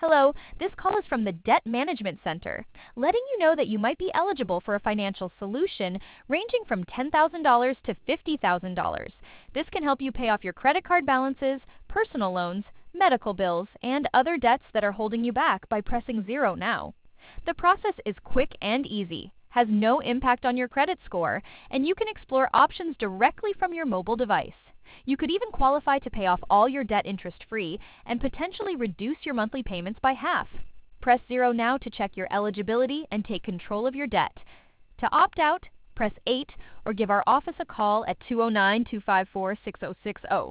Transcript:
Hello, this call is from the Debt Management Center, letting you know that you might be eligible for a financial solution ranging from $10,000 to $50,000. This can help you pay off your credit card balances, personal loans, medical bills, and other debts that are holding you back by pressing zero now. The process is quick and easy, has no impact on your credit score, and you can explore options directly from your mobile device. You could even qualify to pay off all your debt interest-free and potentially reduce your monthly payments by half. Press zero now to check your eligibility and take control of your debt. To opt out, press 8 or give our office a call at 209 254 6060.